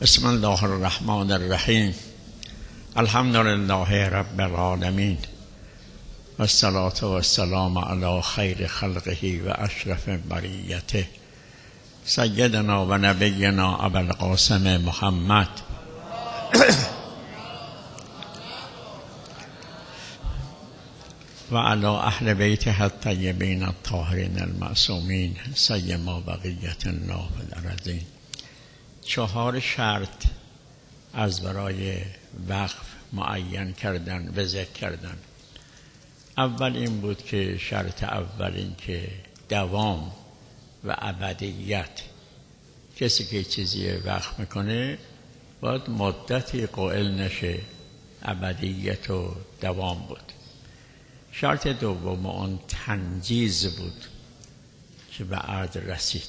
بسم الله الرحمن الرحیم. الحمد لله رب العالمین و الصلاة و السلام علی خیر خلقه و اشرف بریته سیدنا و نبینا ابوالقاسم محمد و علی اهل بیته الطیبین الطاهرین المعصومین سیما بقیت الله فی الارضین. 4 شرط از برای وقف معین کردن و ذکر کردن. اول این بود که شرط اول این که دوام و ابدیت. کسی که چیزی وقف میکنه باید مدتی قائل نشه، ابدیت و دوام بود. شرط دوم اون تنجیز بود که به عرض رسید.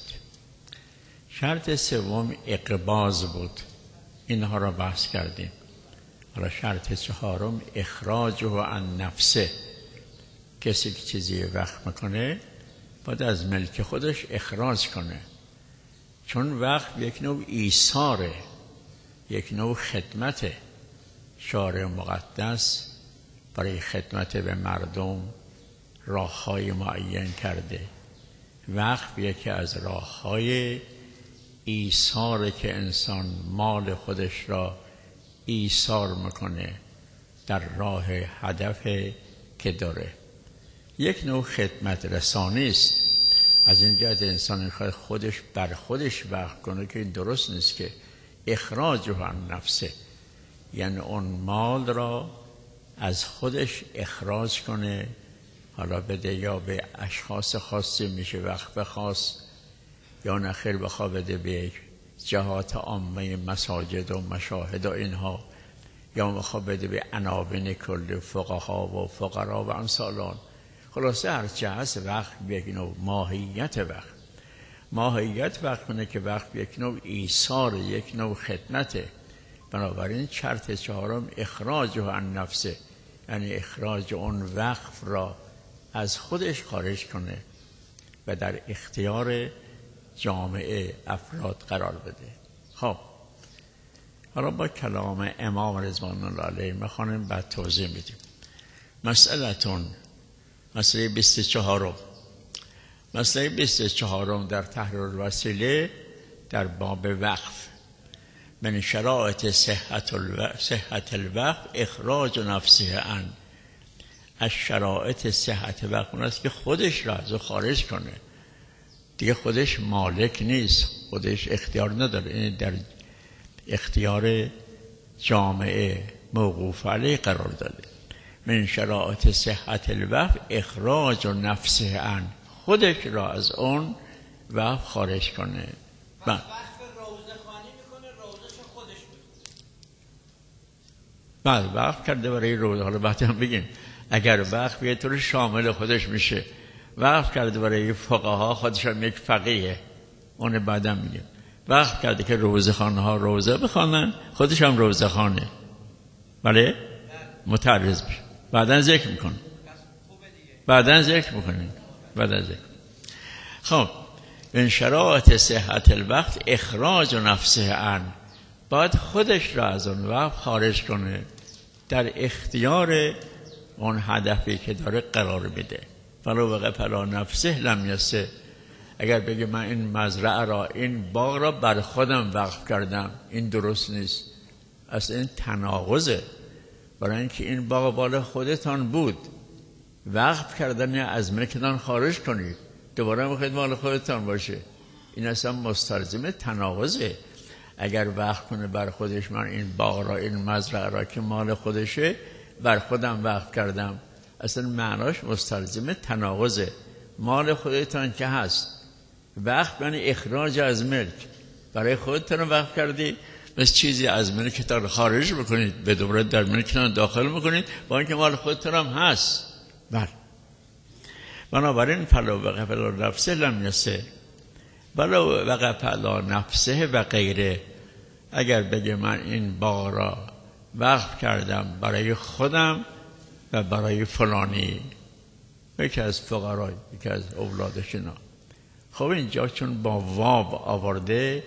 شرط سوم اقباض بود، اینها را بحث کردیم. حالا شرط چهارم اخراج و عن نفسه. کسی که چیزی وقف میکنه باید از ملک خودش اخراج کنه، چون وقف یک نوع ایثاره، یک نوع خدمته. شارع مقدس برای خدمت به مردم راههای معین کرده. وقف یکی از راههای ایثاره که انسان مال خودش را ایثار میکنه در راه هدف که داره. یک نوع خدمت رسانی است. از این جهت انسان خودش بر خودش وقف کنه که این درست نیست، که اخراج عن نفسه، یعنی اون مال را از خودش اخراج کنه، حالا بده یا به اشخاص خاصی میشه وقف خاص، یا نخیر بخواه بده به جهات عامه مساجد و مشاهد و اینها، یا بخواه بده به عناوین کل فقها و فقرا و امثالان. خلاصه هرچه هست وقف یک نوع ماهیت وقف. ماهیت وقف اینه که وقف یک نوع ایثار، یک نوع خدمته. بنابراین شرط چهارم اخراج عن نفسه، یعنی اخراج اون وقف را از خودش خارج کنه و در اختیار جامعه افراد قرار بده. خب حالا با کلام امام رضوان الله علیه میخوانیم، بعد توضیح میدیم. مسئله 24. مسئله 24 در تحریر الوسیله در باب وقف. من شرایط صحت الوقف اخراج نفسه عن. از شرایط صحت وقف اون است که خودش را از خارج کنه، دیگه خودش مالک نیست، خودش اختیار نداره، این در اختیار جامعه موقوف علیه قرار داده. من شرایط صحت الوقف اخراج نفسه عن، خودش را از اون وقف خارج کنه. وقف روضه‌خوانی میکنه، روضه‌ش خودش میکنه. بعد وقف کرده برای روضه. حالا بعد هم بگیم اگر وقف یه طور شامل خودش میشه، وقف کرده برای فقها، خودش هم یک فقیه، اون بعدم میگه وقف کرده که روضه‌خوان ها روضه بخوانن، خودش هم روضه‌خوانه، بله متعرض بشه. بعدن ذکر میکنه، بعدن ذکر میکنه، بعدن ذکر. خب من شرایط صحت الوقت اخراج نفسه عن، باید خودش را از اون وقت خارج کنه، در اختیار اون هدفی که داره قرار بده. فلو وقف علی نفسه لم یسه. اگر بگه من این مزرعه را، این باغ را بر خودم وقف کردم، این درست نیست، اصلا این تناقضه. برای اینکه این باغ بالا خودتان بود، وقف کردن از ملکتان خارج کنید، دوباره میخواید مال خودتان باشه، این اصلا مستلزم تناقضه. اگر وقف کنه بر خودش، من این باغ را، این مزرعه را که مال خودشه بر خودم وقف کردم، اصلا معناش مستلزم تناقضه. مال خودتان که هست، وقف یعنی اخراج از ملک. برای خودتان وقف کردی، بس چیزی از ملکتان خارج بکنید، به دوباره در ملکتان داخل میکنید، با اینکه مال خودتان هم هست. بله. بنابراین فلو وقف علی نفسه لم یسه، ولو وقف علی نفسه و غیره. اگر بگه من این باغ را وقف کردم برای خودم و برای فلانی، یکی از فقرای، یکی از اولادش اینا، خب اینجا چون با واب آورده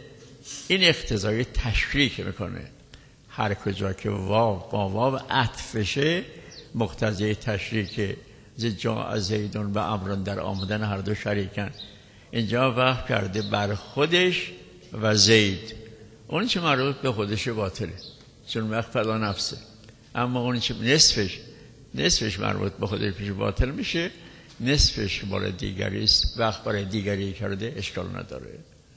این اقتضای تشریک میکنه. هر کجا که واو با واو عطف بشه مقتضی تشریک. جاء زیدون و عمرو در آمدن هر دو شریکن. اینجا وقف کرده بر خودش و زید. اون چه مربوط به خودش باطله چون وقف فلا نفسه، اما اون چه نصفش مربوط به خودش باطل میشه، نصفش برای دیگری است، وقف برای دیگری کرده اشکال نداره.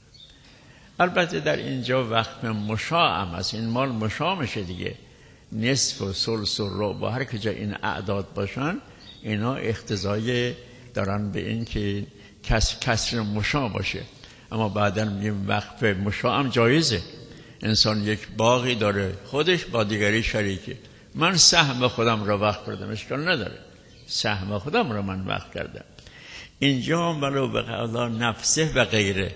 البته در اینجا وقف مشاع هم هست، این مال مشاع میشه دیگه. نصف و ثلث و ربع هر کجا این اعداد باشن اینا اقتضای دارن به این که کسر مشاع باشه. اما بعدا میگیم وقف مشاع هم جایزه. انسان یک باغی داره خودش با دیگری شریکه، من سهم خودم را وقف کردم، اشکال نداره، سهم خودم را من وقف کردم. اینجا ولو به قضا نفسه و غیره،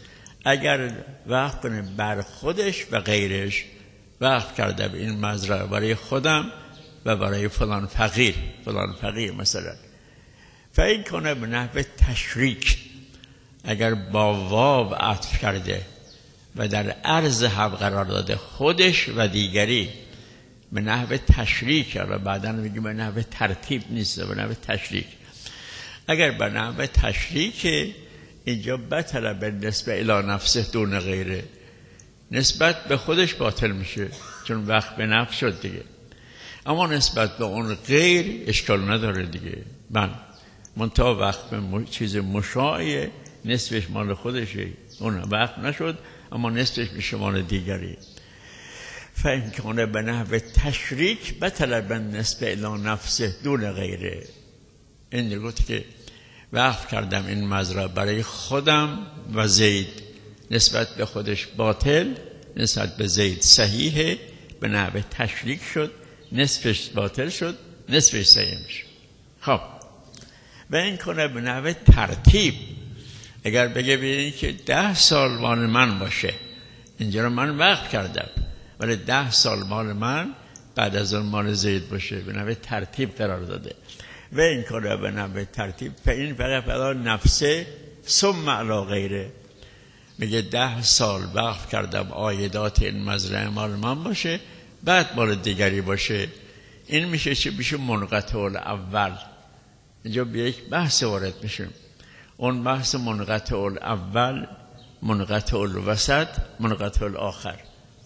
اگر وقف کنه بر خودش و غیرش، وقف کرده به این مزرعه برای خودم و برای فلان فقیر مثلا. فین کنه به نحو تشریک، اگر با واو عطف کرده و در عرض هم قرار داده خودش و دیگری، به نحو تشریک، و بعدا میگیم به نحو ترتیب نیست، به نحو تشریک. اگر به نحو تشریک اینجا بطل به نسبت الی نفسه دون غیره، نسبت به خودش باطل میشه چون وقت به نفس شد دیگه. اما نسبت به اون غیر اشکال نداره دیگه. من منتها وقت به چیز مشاعه، نصفش مال خودشه، اون وقت نشد اما نصفش میشه مال دیگری. فهم کنه به نحو تشریک بطل به نسبت الی نفسه دون غیره. این گفت که وقف کردم این مزرعه برای خودم و زید، نسبت به خودش باطل، نسبت به زید صحیحه، به نحو تشریک شد، نصفش باطل شد، نصفش صحیح میشه. خب و این کنه به نحو ترتیب، اگر بگه ببینید که 10 سال مال من باشه، اینجا رو من وقف کردم، ولی 10 سال مال من بعد از اون مال زید باشه، به نحو ترتیب قرار داده. و این کار به نحو ترتیب فین فقط نفسه ثم علی غیره، میگه 10 سال وقف کردم عایدات این مزرعه مال من باشه، بعد مال دیگری باشه. این میشه چه؟ میشه منقطع الاول. اینجا به یک بحث وارد میشیم، اون بحث منقطع الاول، منقطع الوسط، منقطع الاخر.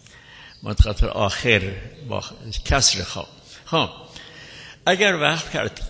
منقطع آخر با کسر خواب. خب اگر وقف کرد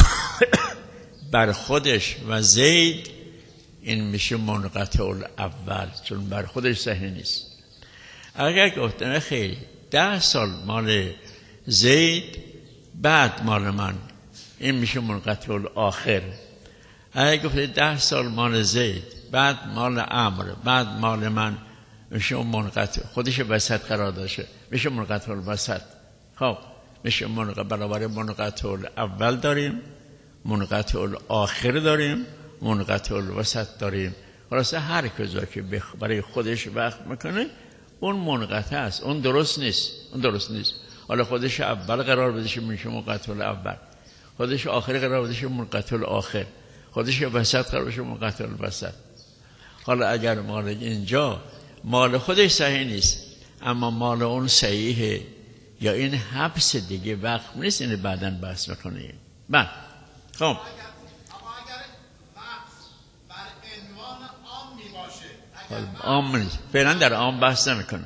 بر خودش و زید، این میشه منقطع الاول چون بر خودش صحیح نیست. اگر گفتن خیلی 10 سال مال زید بعد مال من، این میشه منقطع الاخر. اگر گفته 10 سال مال زید بعد مال عمرو بعد مال من، میشه منقطع خودش وسط قرار داشته، میشه منقطع الوسط. خب میشه برابر منقطع الاول داریم، منقطع الاخر داریم، منقطع الوسط داریم. خلاصه هر کجا که برای خودش وقت میکنه اون منقطع است، اون درست نیست. حالا خودش اول قرار بده میشه منقطع الاول، خودش آخر قرار بده منقطع الاخر، خودش وسط قرار بده منقطع الوسط. حالا اگر مال اینجا مال خودش صحیح نیست اما مال اون صحیحه، یا این حبس دیگه وقت نیست، اینو بعداً بحث میکنیم. بعد خب اما اگر بحث بر عنوان عام میباشه، عام نیست، فعلا در عام بحث نمیکنه،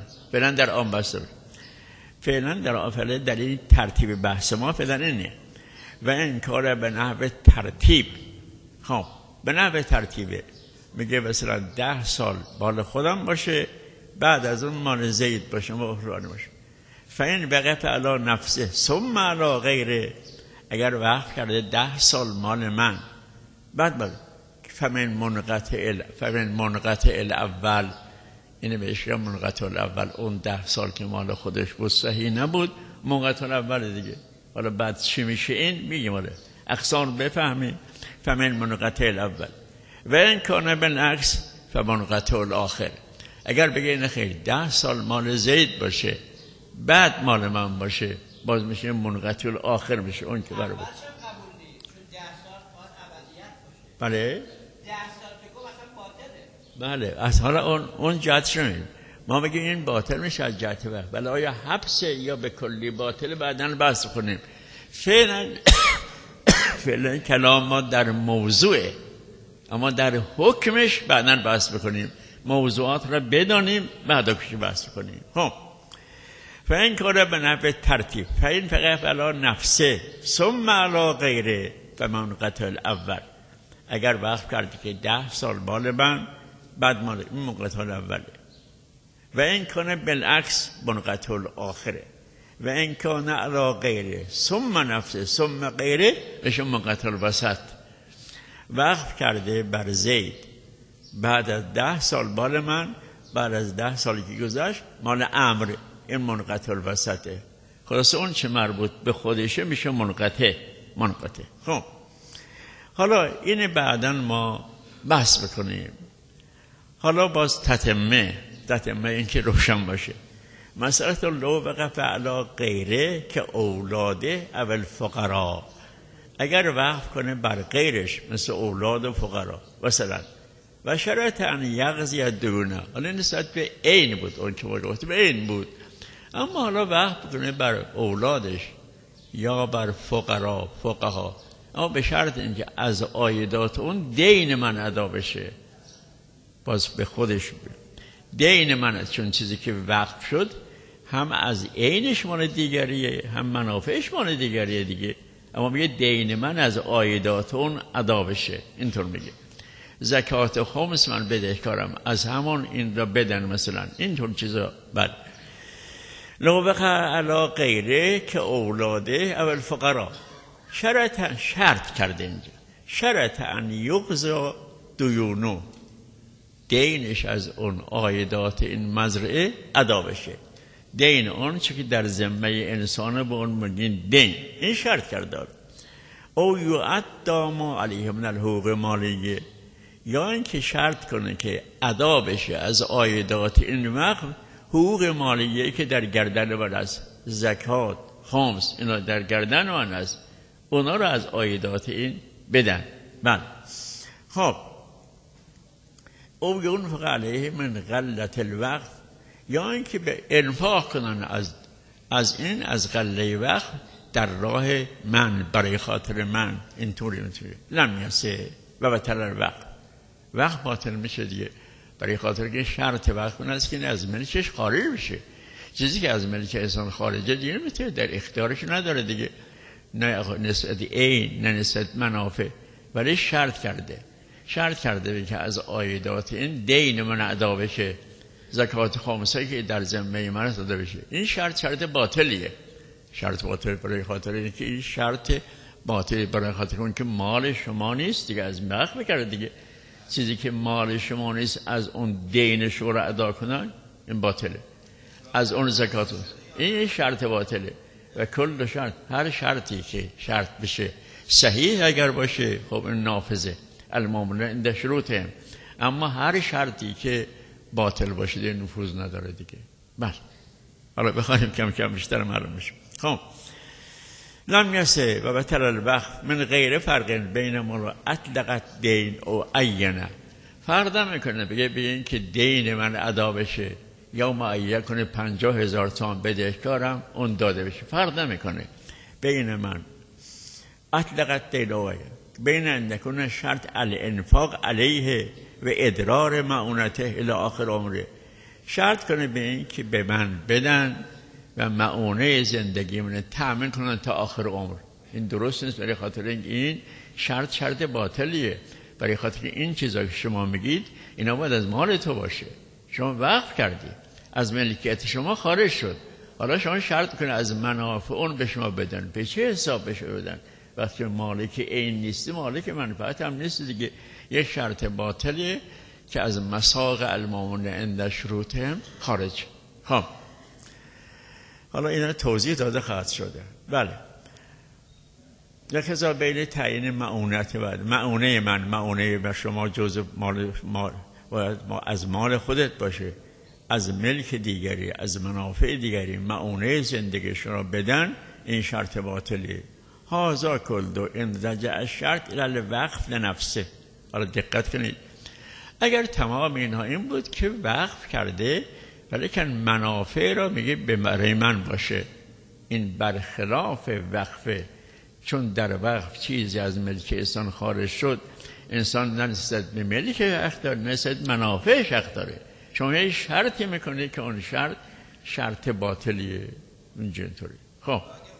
فعلا در این ترتیب بحث ما فعلا اینه. و این کار به نحو ترتیب. خب به نحو ترتیبه، میگه مثلا 10 سال مال خودم باشه، بعد از اون مال زید باشه و اخرانه باشه. فین وقف علی نفسه ثم علی غیره، اگر وقف کرده 10 سال مال من، بعد فمن منقطع الاول، اینه بهش میگن منقطع الاول، اون 10 سال که مال خودش بود صحیح نبود، منقطع الاول دیگه. حالا بعد چی میشه این میگیم، حالا اقسام بفهمیم. فمن منقطع الاول و این کانه بالعکس فمنقطع الاخر، اگر بگه این خیلی 10 سال مال زید باشه بعد مال من باشه، باز میشه منقطع الاخر میشه، اون که برای بود. چون 10 سال باید ابدیت باشه. بله 10 سال که گفت اصلا باطله. بله، از حالا اون جهت شمید ما بگیم این باطل میشه از جهت وقت، ولی آیا حبس یا به کلی باطل بعداً بحث کنیم. فعلا کلام ما در موضوعه، اما در حکمش بعداً بحث بکنیم، موضوعات را بدانیم بعدا کش بحث کنیم. خب فین کاره به نحو ترتیب فین فقط علا نفسه ثم علا غیره فمن قتل اول. اگر وقف کردی که 10 سال مال من بعد مال این منقطع اوله، و این کنه بالعکس منقطع آخره، و این کنه علا غیره ثم نفسه ثم غیره بشه منقطع وسط. وقف کرده بر زید بعد از 10 سال مال من، بعد از 10 سالی که گذشت مال امر، این منقطع وسطه. خلاص اون چه مربوط به خودشه میشه منقطع. خب حالا این بعداً ما بحث بکنیم. حالا باز تتمه این که روشن باشه. مسئله لو وقف علی غیره که اولاده اول فقرا، اگر وقف کنه بر غیرش مثل اولاد و فقرا مثلا، و شرط ان یغزی دونه، حالا نسبت به عین بود، اون که وقت به عین بود، اما حالا وقف کنه بر اولادش یا بر فقها، اما به شرط اینکه از عایدات اون دین من ادا بشه. باز به خودش بود دین من، چون چیزی که وقف شد هم از عینش مال دیگریه هم منافعش مال دیگریه دیگه، اما میگه دین من از عایدات اون ادا بشه. اینطور میگه زکات خمس من بدهکارم، از همون این را بدن مثلا، اینطور چیزا. بعد لو بقى علی غیره که اولاده اول فقرا، شرط کرده اینجا، شرط ان یقضا دیونو، دینش از اون عایدات این مزرعه ادا بشه. دین اون چه که در ذمه انسان به اون میگین دین، این شرط کرده. او یعد ما علیه من الحقوق مالیه، یا اینکه شرط کنه که ادا بشه از عایدات این وقت حقوق مالیه که در گردن من است، زکات خمس اینا در گردن من است، اونا رو از عایدات این بدن. بله خب او یون فقط علیه من غلت الوقت، یا اینکه به انفاق کنن از این از غله وقت در راه من، برای خاطر من، اینطوری لم یسه و بطل وقت باطل میشه دیگه، برای خاطر که شرط وقت اون است که از ملکش خارج بشه. چیزی که از ملک انسان خارجه دیگه میتونه در اختیارش نداره دیگه، نه نسبت عین نه نسبت منافع، ولی شرط کرده که از عایدات این دین من ادا بشه، زکات خامسه که در ذمه من ادا بشه. این شرط باطلیه، شرط باطل برای خاطر اینکه این شرط باطل برای خاطر اون که مال شما نیست دیگه، از وقت بکرده دیگه. چیزی که مال شما نیست از اون دین شما را ادا کنن این باطله، از اون زکات این شرط باطله. و کل شرط، هر شرطی که شرط بشه صحیح اگر باشه خب این نافذه، المؤمنون عند شروطهم، اما هر شرطی که باطل باشه دیگه نفوذ نداره دیگه. بله حالا بخوایم کم کم بیشتر معلوم میشه. خب لم یسه و بطل الوقت من غیر فرق بین ما اطلقت دین او عینه، فرق نمیکنه بگه بگین که دین من ادا بشه یا معین کنه 50,000 تومان بدهکارم اون داده بشه، فرق نمیکنه بین من اطلقت دین او عینه، بین نکنه شرط الانفاق علیه و ادرار معونته الی آخر عمره، شرط کنه به این که به من بدن و معونه زندگی من تأمین کنن تا آخر عمر. این درست نیست، برای خاطر این شرط باطلیه، برای خاطر این چیزا که شما میگید اینا باید از مال تو باشه، شما وقف کردی از ملکیت شما خارج شد، حالا شما شرط کنه از منافع اون به شما بدن، به چه حساب بشه بدن وقتی مالک این نیستی، مالک منفعت هم نیست دیگه. یک شرط باطلیه که از مساق المؤمنون عند شروطهم خارج. خب حالا اینا توضیح داده خواهد شده. بله لکذا بین تعیین معونت بعد معونه من، معونه به شما جزء مال از مال خودت باشه، از ملک دیگری، از منافع دیگری معونه زندگی شما بدن، این شرط باطلیه. هازا کلدو ان رجع الشرط الی الوقف لنفسه. حالا دقت کنید، اگر تمام اینها این بود که وقف کرده ولیکن منافع را میگه برای من باشه. این برخلاف وقفه، چون در وقف چیزی از ملک انسان خارج شد، انسان نه نسبت به ملک حق داره، نه نسبت منافعش حق داره. شما یه شرطی میکنید که اون شرط باطلیه. اینجوری خب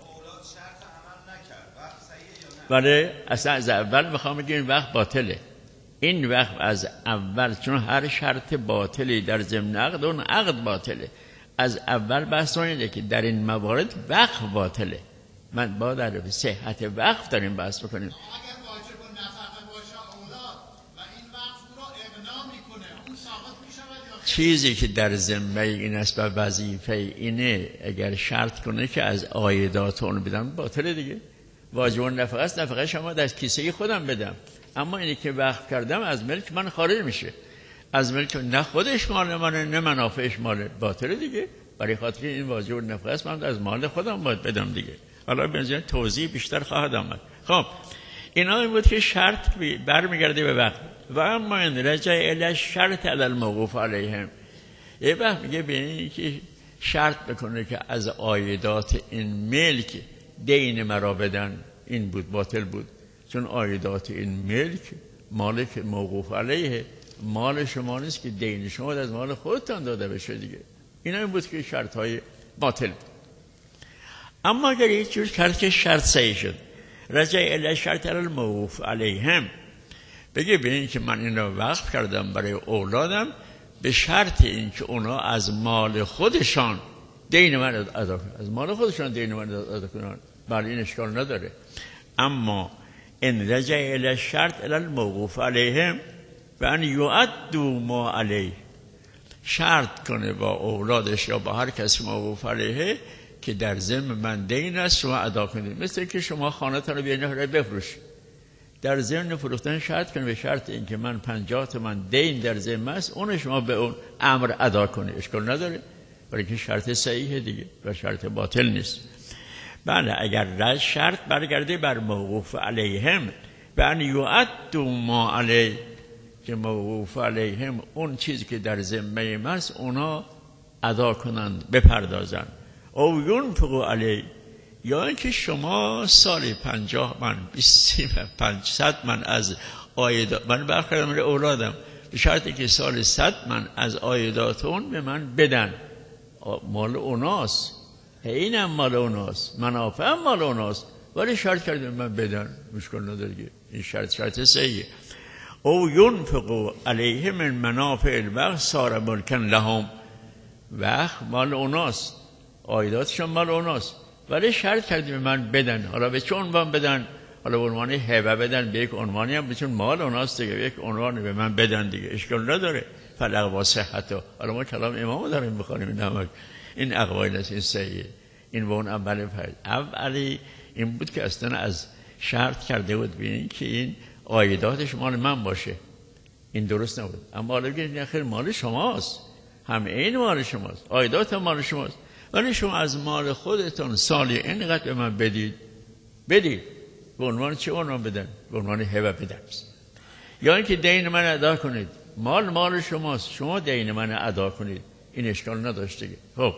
ولی اصلا از اول میخوام بگم این وقت باطله. این وقت از اول، چون هر شرط باطلی در ضمن عقد، اون عقد باطله. از اول بحث اینه که در این موارد وقف باطله. من با در صحت وقف داریم بحث بکنیم. اگر واجب و نفقه باشه اولاد و این وقف رو ابنا میکنه، اون ثابت میشود یا چیزی که در ذمه این است و وظیفه اینه، اگر شرط کنه که از عایدات اون بدم، باطله دیگه. واجب و نفقه است، نفقه شما از کیسه خودم بدم، اما اینی که وقف کردم از ملک من خارج میشه. از ملک نه خودش مال منه نه منافعش ماله، باطله دیگه. برای خاطر این واجب و نفقه است، من از مال خودم باید بدم دیگه. حالا بنظر توضیح بیشتر خواهد آمد. خب اینا این بود که شرط برمیگرده به وقت. و اما این رجع الی شرط علی الموقوف علیهم، یه وقت میگه به این که شرط بکنه که از عایدات این ملک دین مرا بدن، این بود باطل بود. چون عایدات این ملک مالک موقوف علیه، مال شما نیست که دین شما از مال خودتان داده بشه دیگه. اینا این بود که شرط های باطل بود. اما اگر یک جور کرد که شرط صحیح شد، رجع الی شرط علی الموقوف علیهم، بگه به این که من این را وقف کردم برای اولادم به شرط این که اونا از مال خودشان دین من ادا کنن، از مال خودشان دین من ادا کنن، بله این اشکال نداره. اما ان رجع الی شرط الی الموقوف علیهم و ان یؤدوا ما علیه، شرط کنه با اولادش یا با هر کسی موقوف علیه که در ذمه من دین است شما ادا کنید. مثل که شما خانه‌تون رو بیارید بفروشید، در ضمن فروختن شرط کنید به شرط اینکه من 50 تومن دین در ذمه است، اون شما به اون امر ادا کنید، اشکال نداره، برای که شرط صحیحه دیگه و شرط باطل نیست. بله اگر شرط برگرده بر موقوف علیهم و ان یؤدوا ما علیه، که موقوف علیهم اون چیزی که در ذمه ما است اونا ادا کنند، بپردازند. او ینفقوا علیه، یا اینکه شما سالی 50 من 20 من 500 من از عایدات من برخوردم برای اولادم، به شرطی که سال 100 من از عایدات اون به من بدن. مال اوناست، اینم مال اوناست، منافع مال اوناست، ولی شرط کردیم من بدن، مشکل نداره. این شرط صحیحه. او ینفقوا علیه من منافع الوقت صار ملکا لهم، وقت مال اوناست، عایداتشون مال اوناست، ولی شرط کردیم من بدن. حالا به چه عنوان بدن؟ حالا به عنوان هبه بدن، به یک عنوانی هم چون مال اوناست دیگه، یک عنوانی به من بدن دیگه، اشکال نداره. فالاقوا صحتا. حالا ما کلام امامو داریم بخونیم، این اقوال است، این صحیحه. این به اون اولی این بود که اصلا از شرط کرده بود ببینید که این عایداتش مال من باشه، این درست نبود. اما حالا بگید آخر مال شماست، هم این مال شماست، عایدات مال شماست، ولی شما از مال خودتون سالی اینقدر به من بدید. به عنوان چه عنوان بدن؟ به عنوان هبه بدن. یا اینکه دین من ادا کنید، مال شماست، شما دین من ادا کنید، این اشکال نداشته. خب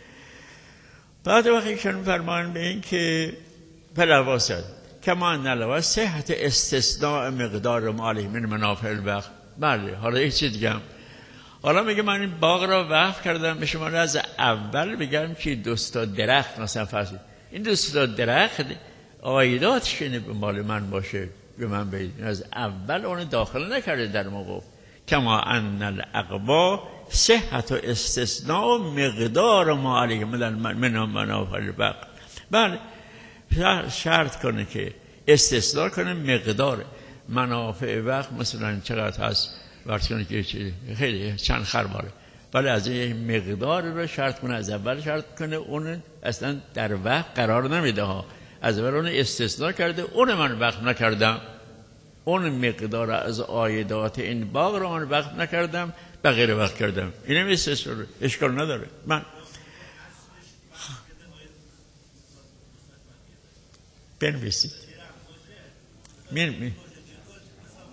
بعد وقتی که فرمان به این که فلواسد کما نلوا صحت استثناء مقدار مالی من منافع الوقت. بله حالا یک چیز دیگه هم، حالا میگه من این باغ را وقف کردم به شما، از اول بگم که 2 درخت مثلا فرض، این 2 درخت عایداتش اینه به مال من باشه، به من بدید. از اول اون داخل نکرده در موقوف. کما ان الاقوا صحت و استثناء مقدار ما علیه من منافع الوقت. بله شرط کنه که استثناء کنه مقدار منافع وقت، مثلا چقدر هست ورز کنه که خیلی چند خرباره، ولی از این مقدار رو شرط کنه، از اول شرط کنه، اون اصلا در وقت قرار نمیده ها، از اول اون استثناء کرده، اون من وقت نکردم، اون مقدار از عایدات این باغ رو من وقت نکردم، به غیر وقت کردم، اینم استثناء، اشکال نداره. من بنویسید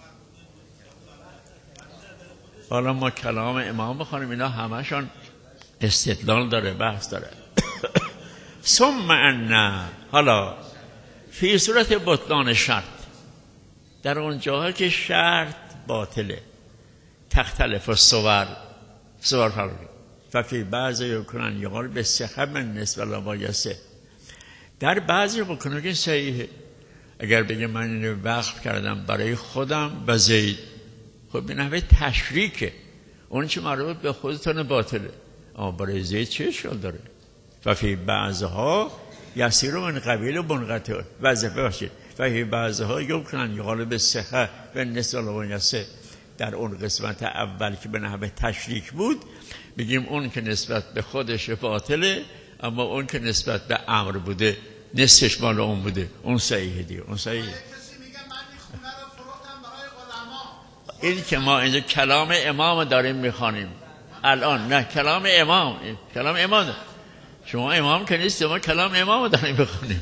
حالا ما کلام امام بخونیم، اینا همشون استدلال داره، بحث داره. ثم ان، حالا فی صورت بطلان شرط، در اون جاها که شرط باطله، تختلف الصور فرق، ففی بعضی یکنن یقال به صحه من نسبت لبایسه، در بعضی بکنه که صحیحه. اگر بگه من اینو وقف کردم برای خودم و زید، خب به نحوه تشریکه، اون چه مربوط به خودتون باطله، اما برای زید چه اشکال داره؟ ففی بعضها یسیر من قبیل منقطع وظیفه باشید، ففی بعضها یکنن یقال به صحه و نسبت لبایسه، در اون قسمت اول که به نحوه تشریک بود بگیم اون که نسبت به خودش باطله، اما اون که نسبت به امر بوده نصفش مال اون بوده، اون صحیحه دیگه، اون صحیحه. کسی میگه من این خونه رو فروختم برای علما. این که ما اینجا کلام امام داریم میخوانیم الان، نه کلام امام، کلام امام داریم. شما امام که نیست، ما کلام امام داریم میخوانیم.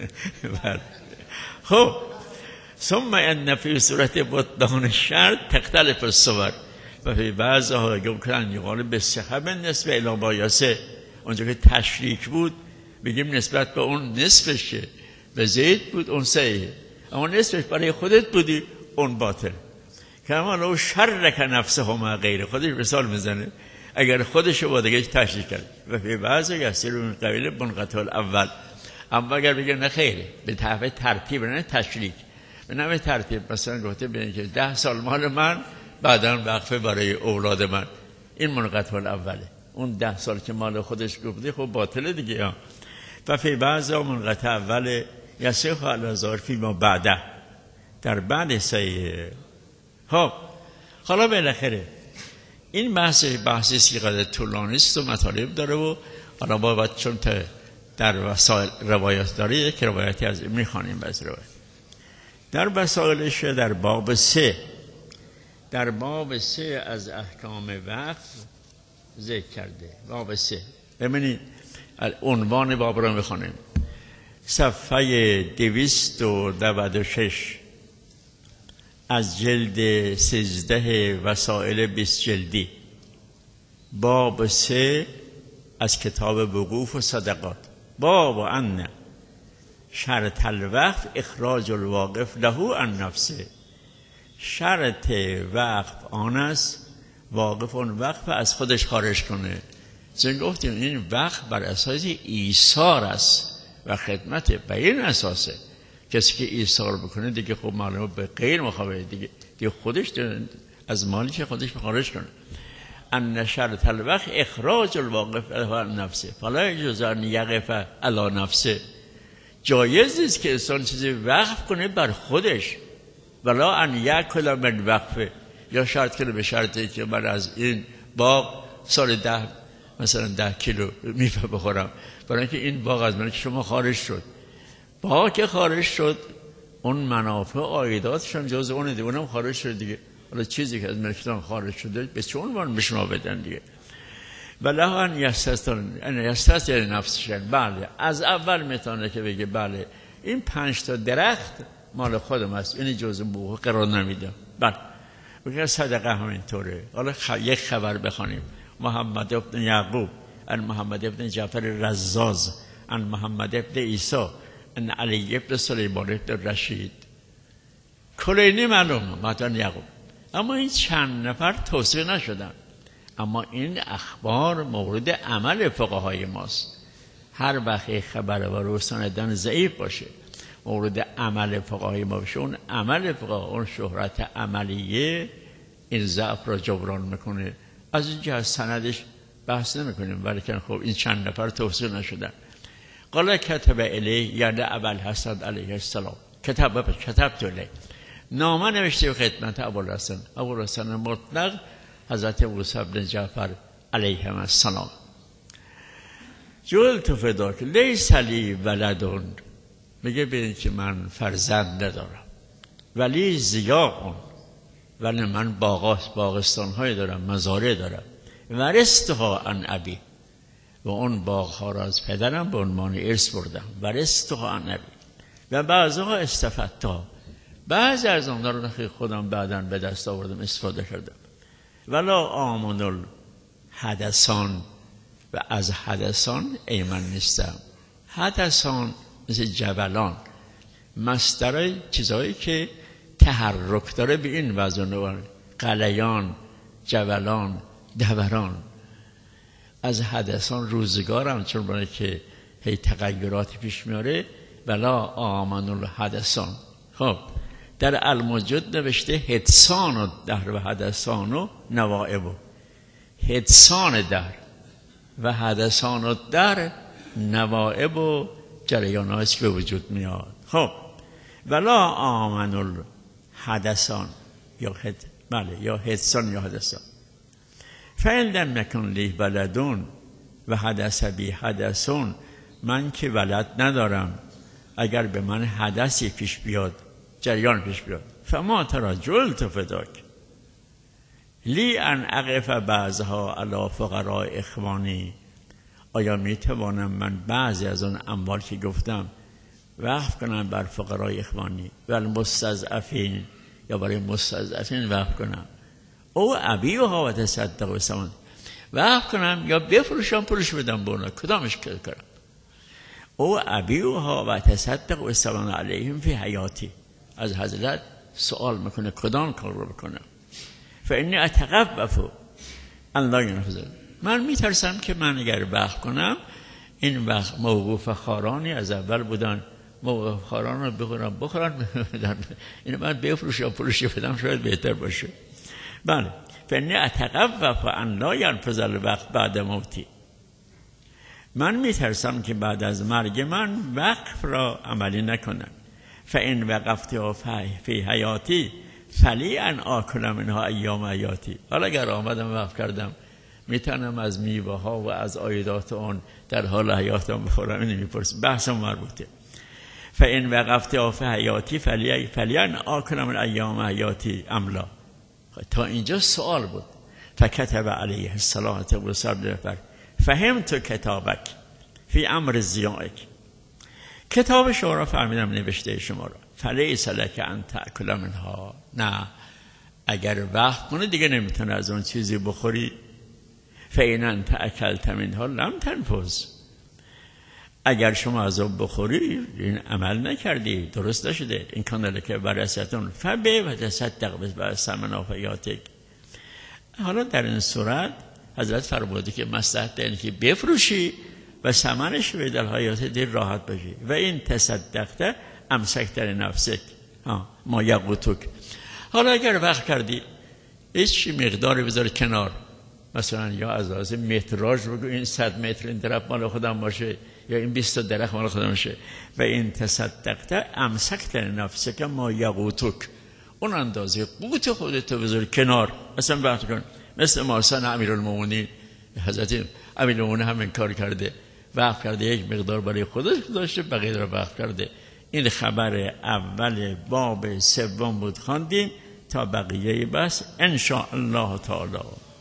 خب ثم ان فی صورت بطلان شرط تختلف الصور و فی بعضها یمکن یقال به صحه نسبت الی بایسه، اونجا که تشریک بود بگیم نسبت به اون نصفش که به زید بود اون صحیحه، اما نصفش برای خودت بودی اون باطل. کما لو شرک نفسه ما غیر، خودش مثال میزنه اگر خودش با دیگه تشریک کرد، و فی بعضی یسیر من قبیل منقطع الاول، اما اگر بگه نه خیره، به طرف ترتیب نه تشریک، به نوع ترتیب مثلا گفته ببینید که 10 سال مال من، بعداً وقفه برای اولاد من، این منقطع الاوله، اون 10 سال که مال خودش گفته خب باطله دیگه. ها و فی بعضا منقطع اول یصح علی ظرفی ما بعده، در بعد صحیح. خب حالا بالاخره این بحثی که قدر طولانی است و مطالب داره و حالا باید چون در وسائل روایت داره که روایتی از میخوانیم بعضی روایت در وسائلش. در باب 3 از احکام وقف ذکر کرده. باب 3 ببینید عنوان باب رو میخوانیم، صفحه 296 از جلد 13 وسائل 20 جلدی، باب 3 از کتاب وقوف و صدقات. باب ان شرط الوقف اخراج الواقف له عن نفسه، شرط وقف آن است واقف اون وقف از خودش خارج کنه. چون گفتیم این وقف بر اساس ایثار است و خدمت، به این اساسه. کسی که ایثار بکنه دیگه خب معلومه به غیر مخابره، دیگه خودش از مالی که خودش خارج کنه. ان شرط الوقف اخراج الواقف عن نفسه فلا یجوز ان یقف علی نفسه، جایز نیست که انسان چیزی وقف کنه بر خودش، ولا ان یاکل من وقفه، یا شرط کنه به شرطی که من از این باغ سال 10 مثلا 10 کیلو میوه بخورم، برای اینکه این باغ از من که شما خارج شد، باغ که خارج شد اون منافع عایداتشون جز اون دیگه، اونم خارج شد دیگه. حالا چیزی که از ملکتان خارج شده به چه عنوان به شما بدن دیگه؟ ولی ان یستثنی نفسشن، بله از اول میتونه که بگه بله این 5 تا درخت مال خودم است، این جزء بوق قرار نمیدم، بله بگه صدقه همینطوره. حالا یک خبر بخونیم، محمد ابن یعقوب ان محمد ابن جعفر رزاز ان محمد ابن عیسی ان علی ابن سلیمان ابن رشید، کلینی معلوم متن یعقوب، اما این چند نفر توصیه نشدن. اما این اخبار مورد عمل فقهای ماست. هر وقت خبر و رساندن ضعیف باشه مورد عمل فقهای ما باشه، اون عمل فقها، اون شهرت عملیه این ضعف را جبران میکنه. از اینجا از سندش بحث نمیکنیم، ولی که خب این چند نفر توصیه نشدن. قال کتب الیه یعنی ابوالحسن علیه السلام، کتبت الیه، نامه نوشته به خدمت ابوالحسن مطلق حضرت موسی بن جعفر علیه السلام. جلت فداک لیس لی ولدون، میگه ببین که من فرزند ندارم، ولی زیاقون، ولی من باغستان های دارم، مزارع دارم، ورثتها عن ابی، و اون باغها را از پدرم به عنوان ارث بردم، ورثتها عن ابی، و بعضها استفدتها، بعضی از اونها رو خودم بعداً به دست آوردم استفاده کردم. ولا آمن الحدثان و از حدثان ایمن نیستم. حدثان مثل جبلان، مصدر چیزهایی که تحرک داره به این وزن، قلیان، جبلان، دوران. از حدثان روزگارم، چون برای که هی تغییراتی پیش میاره، ولا آمن الحدثان. خب در الموجود نوشته حدثان و دهر و حدثان و نوائب، حدثان در و حدثان و در نوائب و جریان هایست که به وجود میاد. خب ولا آمن الحدثان یا یا حدثان یا حدثان. فإن لم يكن لی ولدون و حدث بی حدثون، من که ولد ندارم، اگر به من حدثی پیش بیاد، جریان پیش بیاد، فما ترى جلت فداک لی ان اقف بعضها علی فقراء اخوانی، آیا میتوانم من بعضی از اون اموال که گفتم وقف کنم بر فقراء اخوانی و المستضعفین، یا برای مستضعفین وقف کنم، او ابیعها و تصدق و سمن، وقف کنم یا بفروشم پولش بدم به اونا، کدامش کنم؟ او ابیعها و تصدق و سمن علیهم فی حیاتی. از حضرت سوال میکنه کدام کار رو بکنم؟ فانی اتقوف ان لا ينفذ، من میترسم که من اگر وقف کنم، این وقت موقوف خارانی از اول بودن، موقوف خاران رو بخورن این من بفروشم پولش بدم شاید بهتر باشه. بله، فانی اتقوف ان لا ينفذ الوقت بعد موتی، من میترسم که بعد از مرگ من وقف را عملی نکنم. فان وقفت فی حیاتی فلی ان آکل منها ایام حیاتی، حالا اگر آمدم وقف کردم میتونم از میوه ها و از عایدات اون در حال حیاتم بخورم. اینو میپرسم، بحثم مربوطه. فان وقفت فی حیاتی فلی ان آکل من ایام حیاتی املا. تا اینجا سوال بود. فکتب علیه السلام و سلام فهمت کتابک فی امر زیائک، کتاب شما را فهمیدم، نوشته شما را. فلیس لک ان تأکل منها، نه اگر وقت کنه دیگه نمیتونه از اون چیزی بخوری. فإن انت اکلت منها لم تنفذ، اگر شما از اون بخوری این عمل نکردی، درست نشده. این کان لک ورثتون فبیع و تصدق بثمن آفیاتک. حالا در این صورت حضرت فرموده که مصلحت اینه که بفروشی و ثمنش به در حیات دیر راحت باشی. و این تصدقت امسک در نفسک ما یقوتک. حالا اگر وقت کردی هیچ مقداری بذار کنار، مثلا یا از لحاظ متراژ بگو این 100 متر این درخت مال خودم باشه، یا این 20 درخت مال خودم باشه. و این تصدقت امسک در نفسک ما یقوتک، اون اندازه قوت خودت بذار کنار. مثلا وقت کن مثل مارسان امیرالمومنین، حضرت امیرالمومنین هم این کار کرده، وقف کرده، یک مقدار برای خودش داشته، بقیه رو وقف کرده. این خبر اول باب سوم بود، خواندیم تا بقیه بس ان شاء الله تعالی.